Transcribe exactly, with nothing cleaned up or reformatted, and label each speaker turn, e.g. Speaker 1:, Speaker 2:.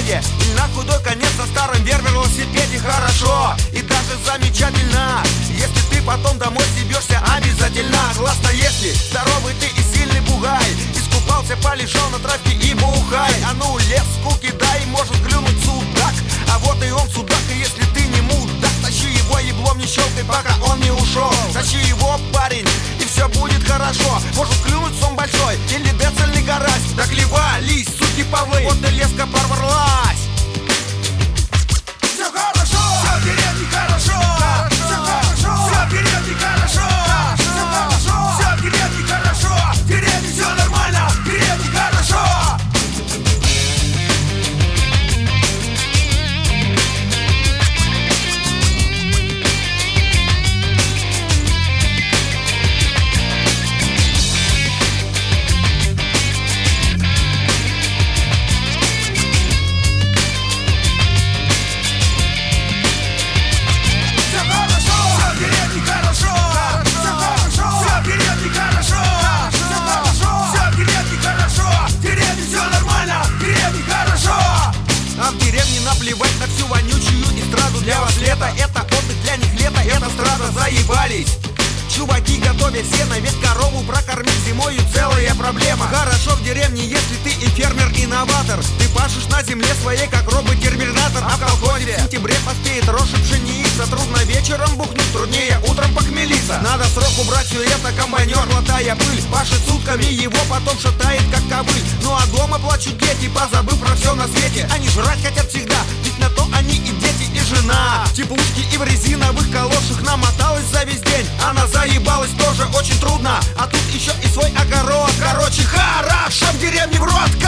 Speaker 1: соседе, или на худой конец на старом вервелосипеде. Хорошо и даже замечательно, если ты потом домой стебешься обязательно. Классно, если здоровый ты и сильный бугай, искупался, полежал на травке и бухай. А ну лес скуки дай, может клюнуть судак, а вот и он судак. И если ты не мудак, тащи его еблом, не щелкай, пока он не ушел. Тащи его, парень, и все будет хорошо. Может клюнуть сом большой или децельный карась. Так ливались, суки павлы, вот и леска порвалась.
Speaker 2: Все хорошо, все в деревне хорошо, все хорошо, все в деревне хорошо, все хорошо, все в деревне хорошо, в деревне все нормально, в деревне хорошо.
Speaker 1: А в деревне наплевать на всю вонючую эстраду. Для вас лето, это отдых, для них лето, это страда. Заебались чуваки, готовя сено, ведь корову прокормить зимою целая проблема. Хорошо в деревне, если ты и фермер-инноватор. Ты пашешь на земле своей, как робот-терминатор. А в колхозе в сентябре поспеет рожь и пшеница. Трудно вечером бухнуть, труднее утром похмелиться. Надо срок убрать все это, комбайнер, глотая пыль, пашет сутками, его потом шатает, как ковыль. Ну а дома плачут дети, позабыв про все на свете. Они жрать хотят всегда, ведь на то они и дети, и жена. В теплушке и в резиновых калошах намоталась за весь день. Она заебалась тоже очень трудно, а тут еще и свой огород. Короче, хорошо в деревне в рот.